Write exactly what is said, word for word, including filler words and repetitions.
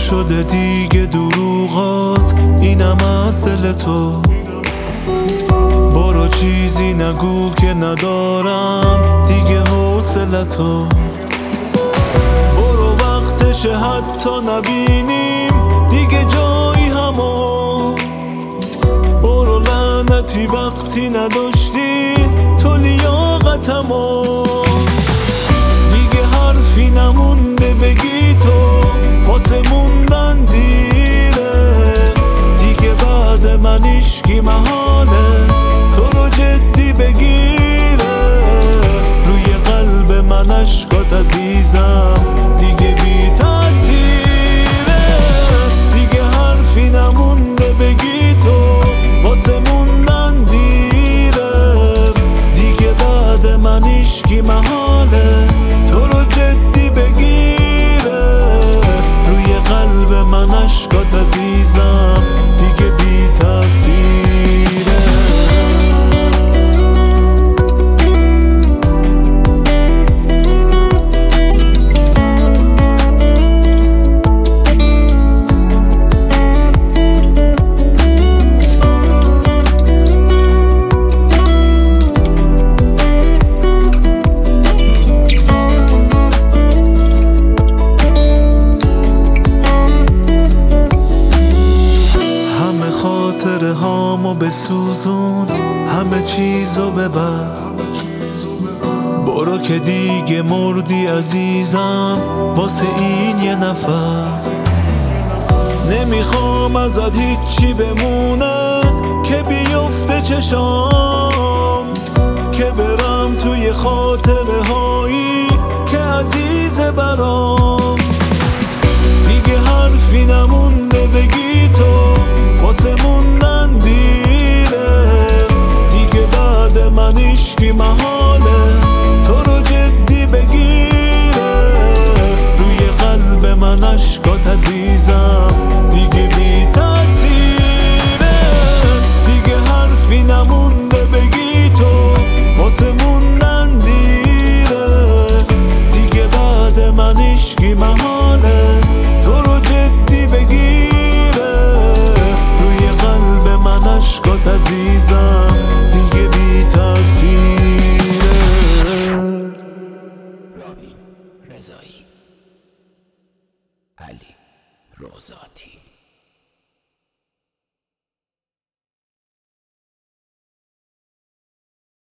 نشده دیگه دروغات، اینم از دل تو. برو چیزی نگو که ندارم دیگه حوصلتو. برو وقتشه حتی نبینیم دیگه جایی همو. برو لعنتی وقتی نداشتی تو لیاقتمو. دیگه حرفی نمونده بگی تو، واسه موندن دیره دیگه. بعد من هیشکی محاله تو رو جدی بگیره. روی قلب من عشقات عزیزم دیگه بی تأثیره. دیگه حرفی نمونده بگی تو، واسه موندن دیره دیگه. بعد من هیشکی محاله تو رو جدی بگیره. روی قلب من عشقات عزیزم دیگه بی تأثیره. خاطره هامو بسوزون، همه چیزو ببر. برو که دیگه مردی عزیزم واسه این یه نفس. نمیخوام ازت هیچی بمونه که بیفته چشام، که برم توی خاطره هایی که عزیزه برام. دیگه حرفی نمونده بگی تو، واسه موندن دیره دیگه. بعد من هیشکی محاله تو رو جدی بگیره. روی قلب من عشقات عزیزم دیگه بی تأثیره. دیگه حرفی نمونده بگی تو، واسه موندن دیره دیگه. بعد من هیشکی محاله تو رو جدی بگیره. عشقات عزیزم دیگه بی تأثیره. رابین رضایی، علی روزاتی.